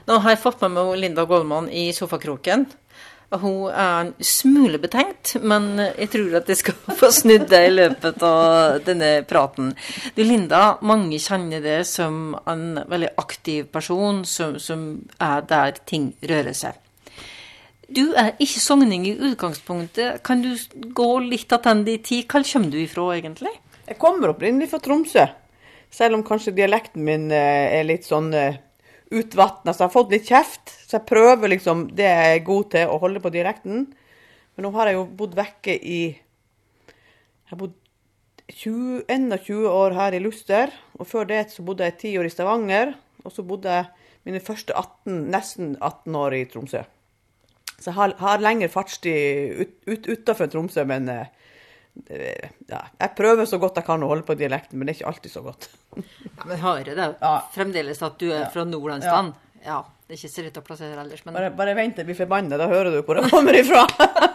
Nå har jeg fått med meg Linda Goldman i sofakroken. Og hun en smule betenkt, men jeg tror at jeg skal få snudd det i løpet av denne praten. Du, Linda, mange kjenner det som en veldig aktiv person som der ting rører seg. Du ikke sogning i utgangspunktet. Kan du gå litt attende i tid? Hva kommer du ifra, egentlig? Jeg kommer opprinnelig fra Tromsø, selv om kanskje dialekten min litt sånn utvattnet, så jeg har fått litt kjeft, så jeg prøver liksom det jeg er god til å holde på dialekten. Men nå har jeg jo bodd vekke jeg har bodd 21 år her i Luster, og før det så bodde jeg 10 år i Stavanger, og så bodde jeg mine første nesten 18 år i Tromsø. Så jeg har lengre fartstid utenfor Tromsø, men ja, jeg prøver så godt jeg kan å holde på dialekten, men det er ikke alltid så godt. Ja, men hører det fremdeles at du fra Nordlandsland? Ja, det er ikke så rett å plassere ellers. Men... Bare vent til jeg blir forbannet, da hører du hvor jeg kommer ifra.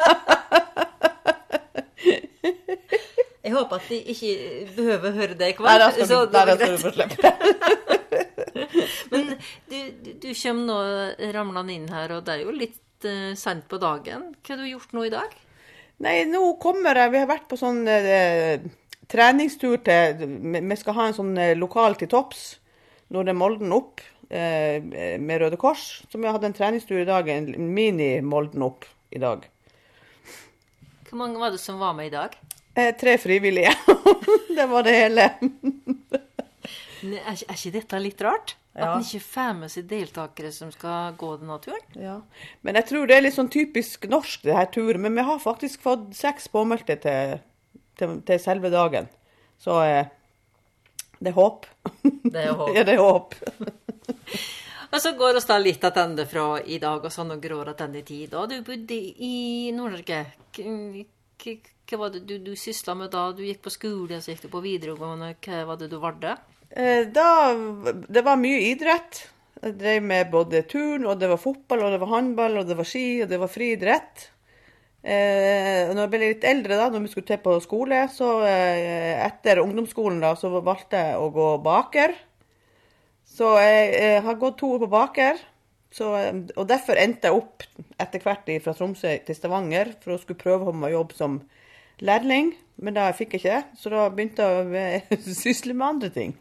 Jeg håper at de ikke behøver høre det i kveld. Nei, da skal du få slippe. Men du kommer nå ramlende inn her, og det er jo litt sent på dagen. Hva har du gjort nå i dag? Nei, nå kommer vi har vært på sånn treningstur vi skal ha en sånn lokal til topps, når det er Molden opp, med Røde Kors, som vi hadde en treningstur i dag, en mini-Molden opp i dag. Hvor mange var det som var med i dag? 3 frivillige, det var det hele. Er ikke dette litt rart? At den ikke får med seg deltakere som skal gå denne turen? Ja. Men jeg tror det er litt sånn typisk norsk, det her turen. Men vi har faktisk fått 6 påmeldte til selve dagen. Så det er håp. Det er håp. Ja, det er håp. Og så går oss da litt attende fra i dag, og sånn og grår attende i tid. Da du bodde i Nord-Norge, hva var det du syslet med da? Du gikk på skole, så gikk du på videregående. Hva var det du var det? Det var mye idrett. Jeg drev med både turn, og det var fotball, og det var håndball, og det var ski, og det var friidrett. Når jeg ble litt eldre da, når vi skulle til på skole, så etter ungdomsskolen da, så valgte jeg å gå baker. Så jeg har gått 2 år på baker, og derfor endte jeg opp etter hvert fra Tromsø til Stavanger, for å skulle prøve å jobbe som lærling, men da fikk jeg ikke det, så da begynte jeg å sysle med andre ting.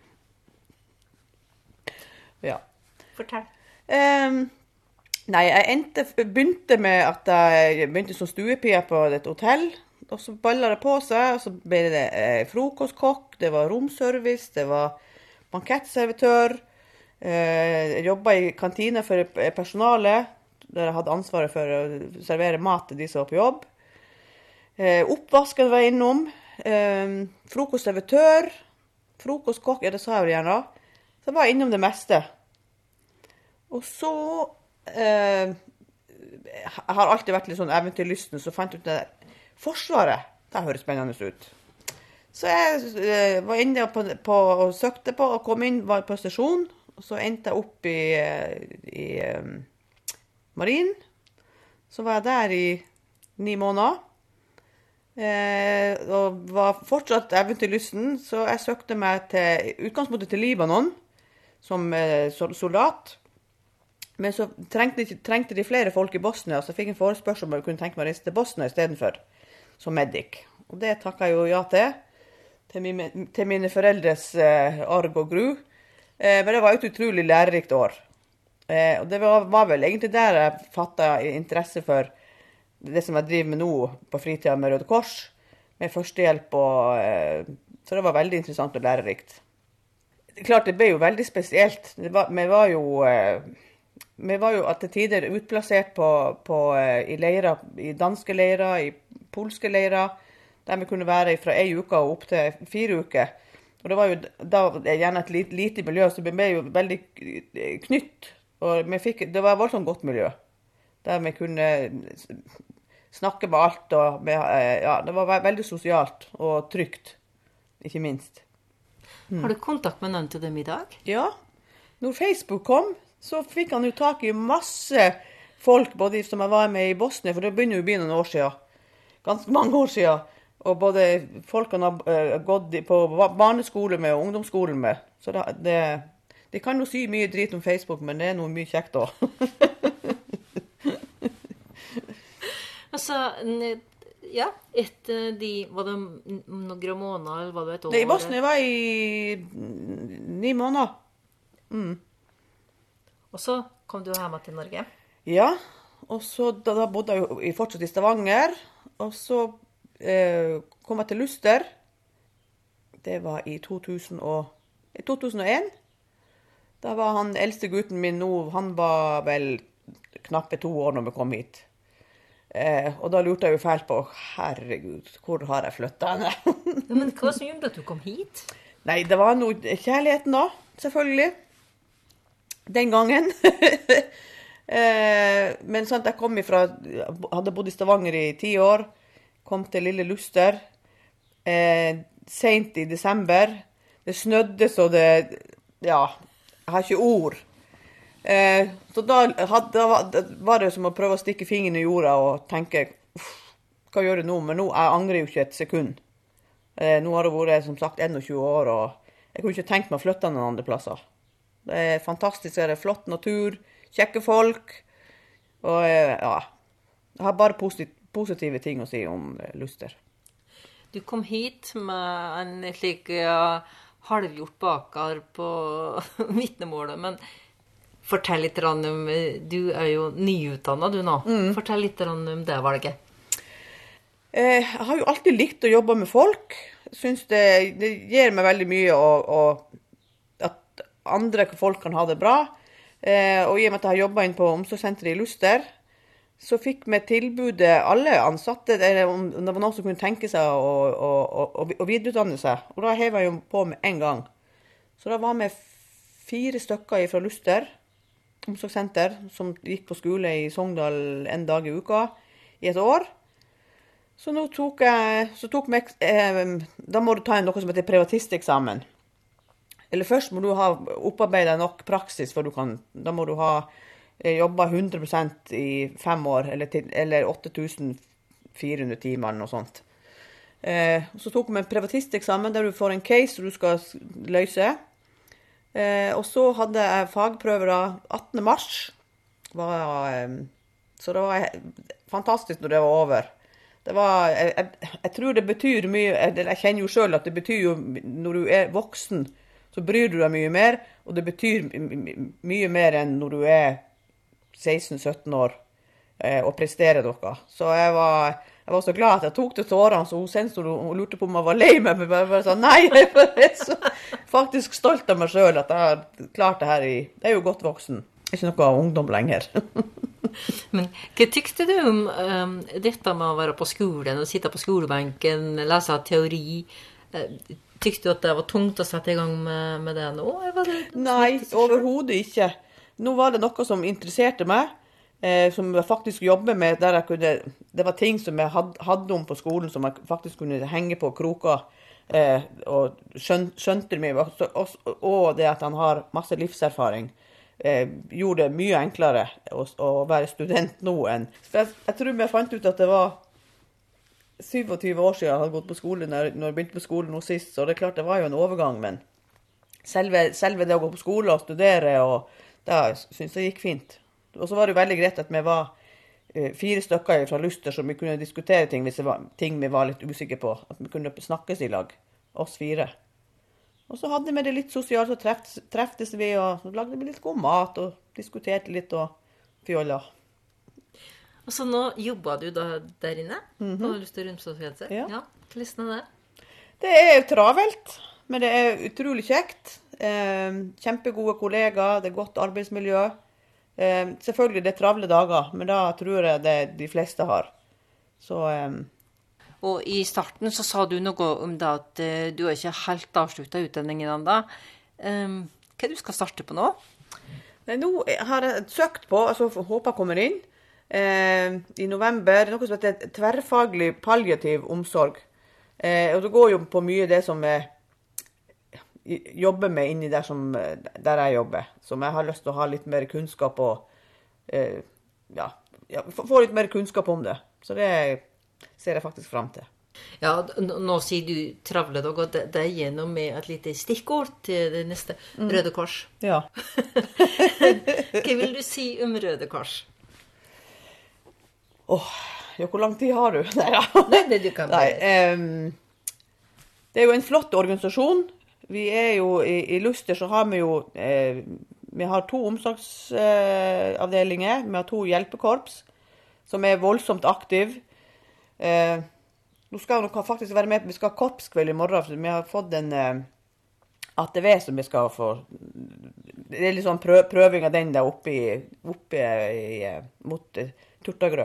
Ja. Fortell. Nei, jeg begynte med at jeg begynte som stuepia på et hotell, og så ballet det på seg, og så ble det frokostkokk, det var romservice, det var bankettservitør, jeg jobbet i kantina for personalet, der jeg hadde ansvaret for å servere mat til de som var på jobb. Oppvasken var jeg innom, frokostservitør, frokostkokk, ja det sa jeg jo gjerne, så jeg var innom det meste. Og så jeg har alltid vært litt sånn eventyrlysten, så fant jeg ut det Forsvaret, det høres spennende ut. Så jeg var inne og søkte på, og kom inn, var på stasjon, og så endte jeg opp i Marin. Så var jeg der i 9 måneder, og var fortsatt eventyrlysten, så jeg søkte meg til utgangspunktet til Libanon, som soldat. Men så trengte de flere folk i Bosnia, så jeg fikk en forespørsel om jeg kunne tenke meg å reise til Bosnia i stedet for, som medic. Og det takket jeg jo ja til mine foreldres arg og gru. Men det var et utrolig lærerikt år. Og det var vel egentlig der jeg fattet interesse for det som jeg driver med nå på fritiden med Røde Kors, med førstehjelp, så det var veldig interessant og lærerikt. Klart, det ble jo veldig spesielt. Vi var jo at til tider utplassert i leirer, i danske leirer, i polske leirer, der vi kunne være fra 1 uke og opp til 4 uker. Og det var jo da gjerne et lite miljø, så det ble jo veldig knytt. Og det var et voldsomt godt miljø, der vi kunne snakke med alt, og det var veldig sosialt og trygt, ikke minst. Har du kontakt med noen til dem i dag? Ja, når Facebook kom, så fikk han jo tak i masse folk, både som jeg var med i Bosnia, for det begynner jo å bli noen år siden, ganske mange år siden, og både folk han har gått på barneskole med og ungdomsskolen med, så det De kan jo si mye drit om Facebook, men det noe mye kjekt også. Altså, ja, etter var det noen måneder, eller var det et år? I Bosnia var jeg i 9 måneder. Og så kom du hjemme til Norge? Ja, og så da bodde jeg jo fortsatt i Stavanger, og så kom jeg til Luster. Det var i 2001. Da var han eldste gutten min nå, han var vel knappe 2 år når vi kom hit. Og da lurte jeg jo fælt på, herregud, hvor har jeg flyttet henne? Ja, men hva som gjorde at du kom hit? Nei, det var noe kjærligheten da, selvfølgelig. Den gangen. Men sånn at jeg kom hadde bodd i Stavanger i 10 år, kom til lille Luster, sent i desember. Det snødde så det, ja, jeg har ikke ord. Så da var det som å prøve å stikke fingeren i jorda og tenke, hva gjør jeg nå? Men nå, jeg angrer jo ikke et sekund. Nå har det vært, som sagt, 21 år, og jeg kunne ikke tenkt meg å flytte noen andre plasser. Det er fantastisk, det er flott natur, kjekke folk, og ja, jeg har bare positive ting å si om Luster. Du kom hit med en slik halvgjort bakar på vitnemålet, men fortell litt om, du er jo nyutdannet du nå. Fortell litt om det valget. Jeg har jo alltid likt å jobbe med folk. Jeg synes det gir meg veldig mye at andre folk kan ha det bra. Og i og med at jeg har jobbet inn på omsorgssenteret i Luster, så fikk vi tilbudet alle ansatte, om det var noen som kunne tenke seg å videreutdanne seg. Og da hevet jeg jo på med en gang. Så da var vi 4 stykker fra Luster, omsorgssenter, som gikk på skole i Sogndal en dag i uka, i et år. Så nå da må du ta noe som heter privatisteksamen. Eller først må du ha opparbeidet nok praksis, for da må du ha jobbet 100% i 5 år, eller 8400 timer, eller noe sånt. Så tok vi en privatisteksamen, der du får en case du skal løse. Og så hadde jeg fagprøver 18. mars. Så det var fantastisk når det var over. Jeg tror det betyr mye, jeg kjenner jo selv at det betyr jo, når du er voksen, så bryr du deg mye mer, og det betyr mye mer enn når du er 16-17 år og presterer noe. Så jeg var så glad at jeg tok det til årene, så hun lurte på om jeg var lei meg, men jeg bare sa nei, jeg er så faktisk stolt av meg selv at jeg har klart det her jeg er jo godt voksen. Jeg er ikke noe ungdom lenger. Men hva tykte du om dette med å være på skolen, og sitte på skolebenken, lese teori? Tykte du at det var tungt å sette i gang med det nå? Nei, overhodet ikke. Nå var det noe som interesserte meg, som jeg faktisk jobber med, der det var ting som jeg hadde om på skolen, som jeg faktisk kunne henge på kroker, og skjønte mye, og det at han har masse livserfaring, gjorde det mye enklere å være student nå enn. Jeg tror jeg fant ut at det var 27 år siden jeg hadde gått på skole, når jeg begynte på skolen nå sist, så det er klart det var jo en overgang, men selve det å gå på skole og studere, og det synes jeg gikk fint. Og så var det jo veldig greit at vi var 4 stykker fra Luster, så vi kunne diskutere ting hvis det var ting vi var litt usikre på, at vi kunne snakkes i lag, oss 4. Og så hadde vi det litt sosialt, så treftes vi, og så lagde vi litt god mat, og diskuterte litt, og fjolla. Og så nå jobber du da der inne, på Luster omsorgssenter? Ja. Hvordan er det? Det er travelt, men det er utrolig kjekt. Kjempegode kollegaer, det er godt arbeidsmiljø. Selvfølgelig det er travle dager, men da tror jeg det de fleste har. Så... Og i starten så sa du noe om det at du er ikke helt avsluttet utdanningen enda. Hva du skal starte på nå? Nå har jeg søkt på, altså håper jeg kommer inn, i november, noe som heter tverrfaglig palliativ omsorg. Og det går jo på mye det som jeg jobber med inni der jeg jobber. Som jeg har lyst til å ha litt mer kunnskap og, få litt mer kunnskap om det. Så det ser jeg faktisk frem til. Ja, nå sier du travle dere, og det er gjennom med et lite stikkord til det neste. Røde Kors. Ja. Hva vil du si om Røde Kors? Ja, hvor lang tid har du? Neida. Nei, det du kan Nei, bare. det er jo en flott organisasjon. Vi er jo, i Luster så har vi jo, vi har 2 omsorgsavdelinger, vi har 2 hjelpekorps, som er voldsomt aktiv. Nå skal vi faktisk være med, vi skal ha korpskveld i morgen, for vi har fått en ATV som vi skal få, det er litt sånn prøving av den der oppe mot Turtagrø.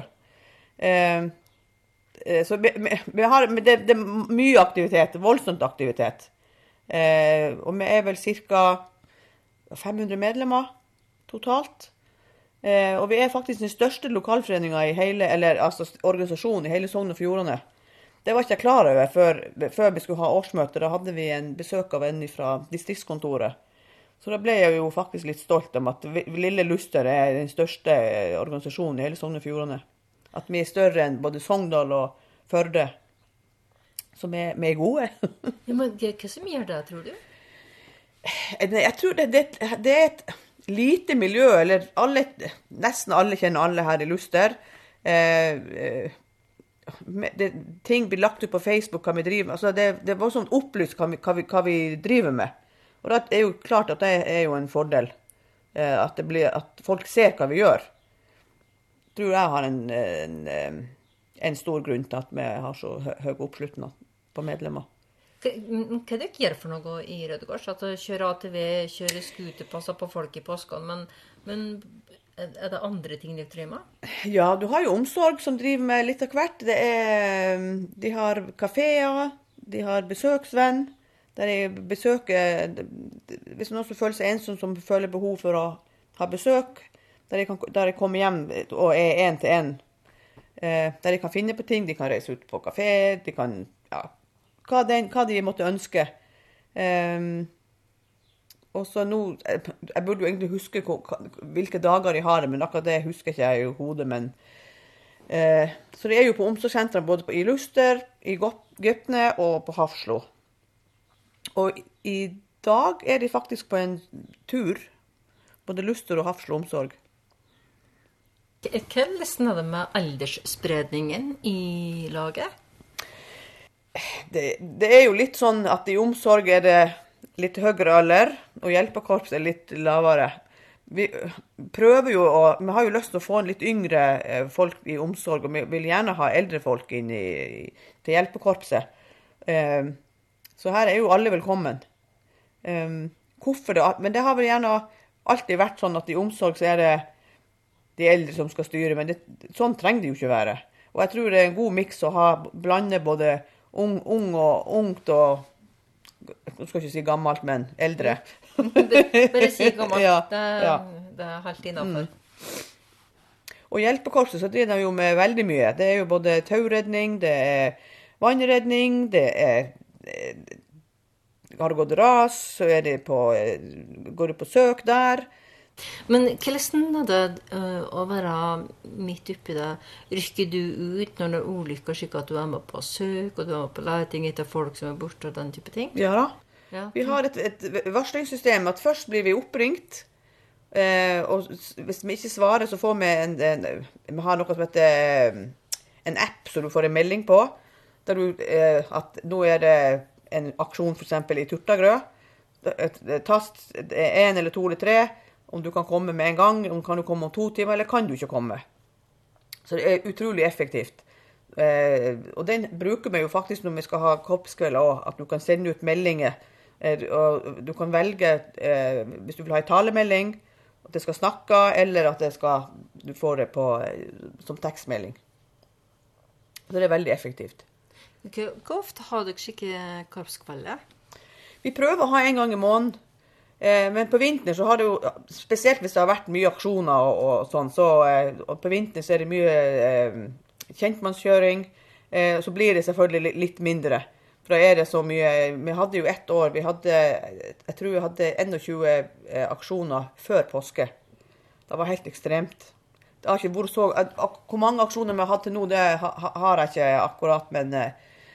Så vi har, det er mye aktivitet, voldsomt aktivitet. Og vi er vel cirka 500 medlemmer totalt. Og vi er faktisk den største lokalforeningen i hele, eller altså organisasjonen i hele Sogn og Fjordane. Det var ikke jeg klar over før vi skulle ha årsmøte. Da hadde vi en besøk av en fra distriktskontoret. Så da ble jeg jo faktisk litt stolt om at Lille Luster er den største organisasjonen i hele Sogn og Fjordane. At vi er større enn både Sogndal og Førde. Så vi er gode. Ja, men hva som gjør det, tror du? Jeg tror det er et lite miljø, eller nesten alle kjenner alle her i Luster. Ting blir lagt ut på Facebook, hva vi driver med. Altså det var sånn opplyst hva vi driver med. Og det er jo klart at det er jo en fordel. At folk ser hva vi gjør. Tror jeg har en stor grunn til at vi har så høy oppslutning på medlemmer. Hva dere gjør for noe i Røde Kors? At kjøre ATV, kjøre skuter, passe på folk i påskene, men er det andre ting dere driver med? Ja, du har jo omsorg som driver med litt av hvert. De har kaféer, de har besøksvenn, der jeg besøker, hvis noen som føler seg ensom, som føler behov for å ha besøk, der jeg kommer hjem og er 1-til-1, der de kan finne på ting, de kan reise ut på kafé, de kan, ja, hva de måtte ønske. Og så nå, jeg burde jo egentlig huske hvilke dager de har det, men akkurat det husker ikke jeg i hodet, men så de er jo på omsorgssentrene både i Luster, i Gøpne og på Hafslo. Og i dag er de faktisk på en tur, både Luster og Hafslo omsorg. Hva er det med aldersspredningen i laget? Det er jo litt sånn at i omsorg er det litt høyere alder, og hjelpekorps er litt lavere. Vi prøver jo, vi har jo lyst til å få en litt yngre folk i omsorg, og vi vil gjerne ha eldre folk inn til hjelpekorpset. Så her er jo alle velkommen. Men det har vel gjerne alltid vært sånn at i omsorg så er det de eldre som skal styre, men sånn trenger det jo ikke være. Og jeg tror det er en god miks å blande både ung og ungt og, nå skal jeg ikke si gammelt, men eldre. Bare si gammelt, ja, det er helt innenfor. Og hjelpekorpset så driver de jo med veldig mye. Det er jo både tauredning, det er vannredning, det er, har det gått ras, så går det på søk der. Men hvordan er det å være midt oppi det? Rykker du ut når det er ulykker, slik at du er med på søk, og du er med på leting etter folk som er borte, og den type ting? Ja da. Ja. Vi har et varslingssystem at først blir vi oppringt, og hvis vi ikke svarer, så får vi vi har noe som heter en app som du får en melding på, der at nå er det en aksjon for eksempel i Turtagrø, tast 1 eller 2 eller 3, om du kan komme med en gang, om kan du komme om 2 timer, eller kan du ikke komme. Så det er utrolig effektivt. Og den bruker vi jo faktisk når vi skal ha korpskveld også, at du kan sende ut meldinger. Og du kan velge, hvis du vil ha en talemelding, at det skal snakke, eller at du får det som tekstmelding. Så det er veldig effektivt. Hvor ofte har dere skikkelig korpskvelder? Vi prøver å ha en gang i måneden. Men på vinteren så har det jo, spesielt hvis det har vært mye aksjoner og sånn, og på vinteren så er det mye kjentmannskjøring, så blir det selvfølgelig litt mindre. For da er det så mye, vi hadde jo ett år, jeg tror vi hadde 21 aksjoner før påske. Det var helt ekstremt. Det har ikke vært så, hvor mange aksjoner vi har hatt til nå, det har jeg ikke akkurat, men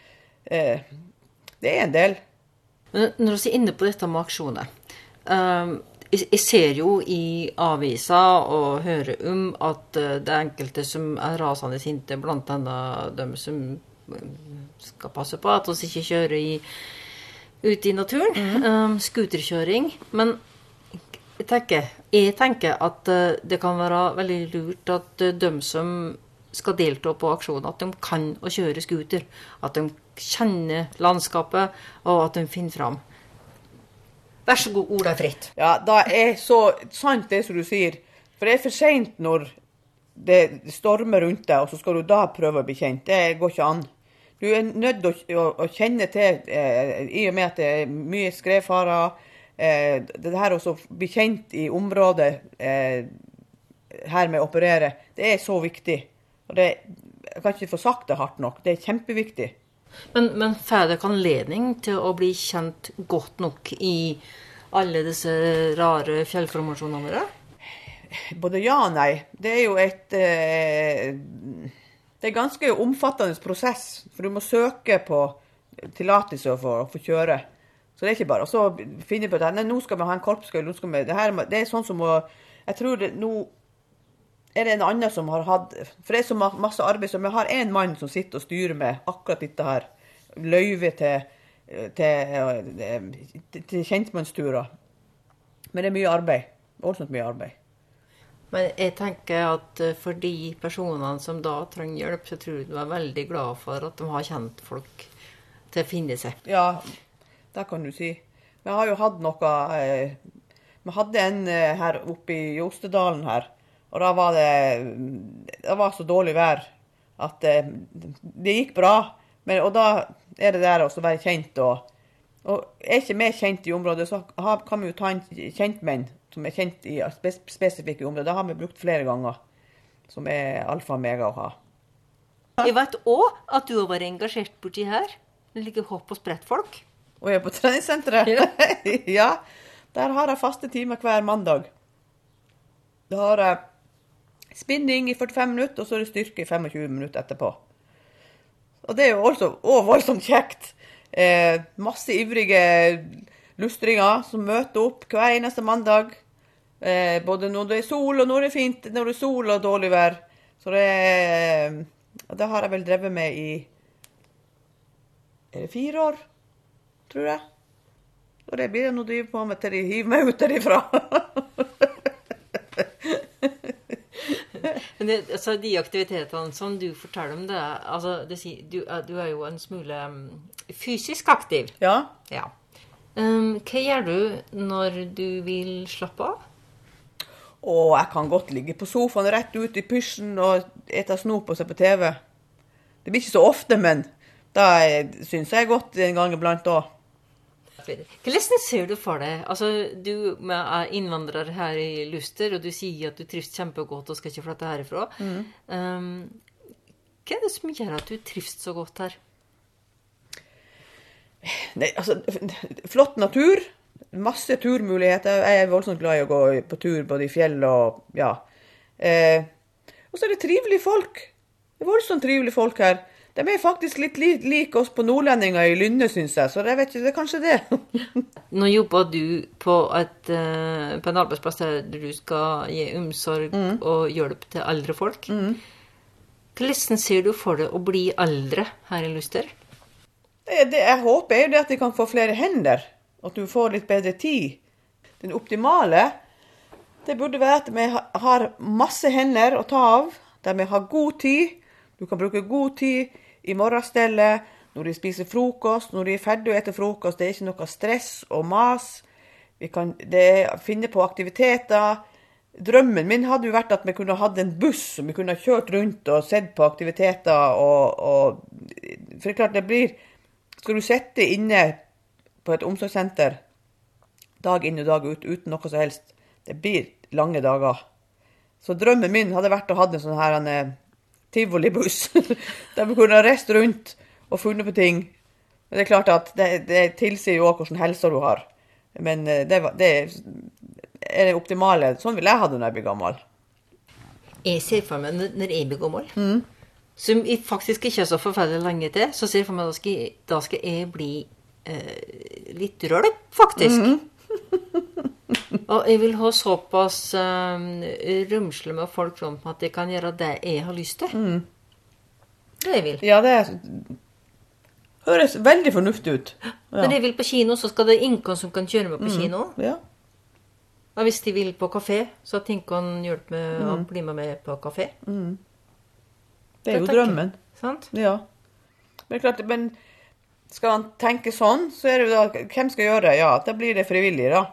det en del. Men når du er inne på dette med aksjoner, jeg ser jo i aviser og hører at det er enkelte som er rasende sinte, blant annet de som skal passe på at vi ikke kjører ut i naturen, skuterkjøring. Men jeg tenker at det kan være veldig lurt at de som skal delta på aksjonen, at de kan å kjøre skuter, at de kjenner landskapet, og at de finner fram. Vær så god, ordet er fritt. Ja, da er så sant det som du sier. For det er for sent når det stormer rundt deg, og så skal du da prøve å bli kjent. Det går ikke an. Du er nødt til å kjenne til, i og med at det er mye skredfarer, det her å bli kjent i området her med å operere, det er så viktig. Og jeg kan ikke få sagt det hardt nok. Det er kjempeviktig. Men får dere anledning til å bli kjent godt nok i alle disse rare fjellformasjonene våre? Både ja og nei. Det er jo det er ganske omfattende prosess, for du må søke på tillatelse for å få kjøre. Så det er ikke bare. Og så finner jeg på det. Nei, nå skal vi ha en korpsgøy. Det er sånn som jeg tror det nå er det en annen som har hatt, for det er så masse arbeid, så vi har en mann som sitter og styrer med akkurat dette her, løyve til kjentmannsturer. Men det er mye arbeid, voldsomt mye arbeid. Men jeg tenker at for de personene som da trenger hjelp, så tror jeg du er veldig glad for at de har kjent folk til å finne seg. Ja, det kan du si. Vi har jo hatt noe, vi hadde en her oppe i Jostedalen her, og da var det var så dårlig vær at det gikk bra. Og da er det der også å være kjent. Og er ikke mer kjent i området, så kan vi jo ta en kjentmenn som er kjent i spesifikke områder. Det har vi brukt flere ganger, som er alfa og mega å ha. Jeg vet også at du har vært engasjert borti her. Du liker hopp og sprett folk. Og jeg er på treningssenteret. Ja. Ja, der har jeg faste timer hver mandag. Da har jeg spinning i 45 minutter, og så er det styrke i 25 minutter etterpå. Og det er jo også voldsomt kjekt. Masse ivrige lustringer som møter opp hver eneste mandag. Både når det er sol, og når det er fint, når det er sol og dårlig vær. Så det har jeg vel drevet med i 4 år, tror jeg. Og det blir det noe å drive på med til de hiver meg ut derifra. Men altså, de aktivitetene som du forteller om det, altså, du er jo en smule fysisk aktiv. Ja. Ja. Hva gjør du når du vil slappe av? Og jeg kan godt ligge på sofaen rett ut i pysjen og ete snop og se på TV. Det blir ikke så ofte, men da synes jeg godt en gang iblant også. Hvordan ser du for deg? Altså, du er innvandrer her i Luster, og du sier at du trives kjempegodt og skal ikke flytte herifra. Hva er det som gjør at du trives så godt her? Nei, altså, flott natur, masse turmuligheter. Jeg er voldsomt glad i å gå på tur, både i fjell og, ja. Og så er det trivelige folk. Det er voldsomt trivelige folk her. De er faktisk litt like oss på nordlendinger i Lynne, synes jeg, så jeg vet ikke, det er kanskje det. Nå jobber du på en arbeidsplass der du skal gi omsorg og hjelp til eldre folk. Hvordan ser du for deg å bli eldre her i Luster? Det jeg håper er jo det at de kan få flere hender, at du får litt bedre tid. Den optimale, det burde være at vi har masse hender å ta av, der vi har god tid. Du kan bruke god tid i morgenstellet, når de spiser frokost, når de er ferdige å ete frokost. Det er ikke noe stress og mas. Vi kan finne på aktiviteter. Drømmen min hadde jo vært at vi kunne hatt en buss som vi kunne kjørt rundt og sett på aktiviteter. For det er klart, det blir... Skal du sette inne på et omsorgssenter dag inn og dag ut uten noe som helst, det blir lange dager. Så drømmen min hadde vært å ha en sånn her tivolibuss, der vi kunne ha reist rundt og funnet på ting. Men det er klart at det tilsier jo også hvordan helsa du har. Men det er det optimale. Sånn vil jeg ha det når jeg blir gammel. Jeg ser for meg når jeg blir gammel. som jeg faktisk ikke er så forferdelig lenge til, så ser jeg for meg da skal jeg bli litt rølp, faktisk. Og jeg vil ha såpass rømsle med folk rundt meg at jeg kan gjøre det jeg har lyst til. Det jeg vil. Ja, det høres veldig fornuftig ut. Ja. Når jeg vil på kino, så skal det ingen som kan kjøre meg på kino. Ja. Og hvis de vil på kafé, så at ingen kan hjelpe meg å bli med på kafé. Det er jo drømmen. Sant? Ja. Men klart, men skal han tenke sånn, så er det jo da, hvem skal gjøre det? Ja, da blir det frivillig da.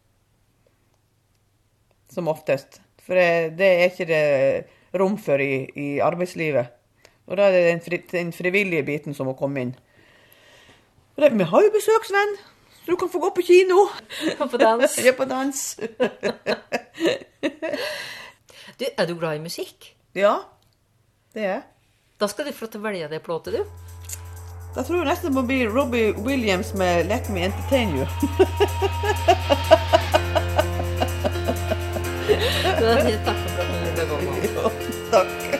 Som oftest. For det er ikke det rom for i arbeidslivet. Og da er det den frivillige biten som må komme inn. Og vi har jo besøksvenn, så du kan få gå på kino. Og på dans. Ja, på dans. Du, er du glad i musikk? Ja, det er. Da skal du få til å velge det plåtet, du. Da tror jeg nesten det må bli Robbie Williams med Let Me Entertain You. Takk for at du ville gå med. Jo, takk.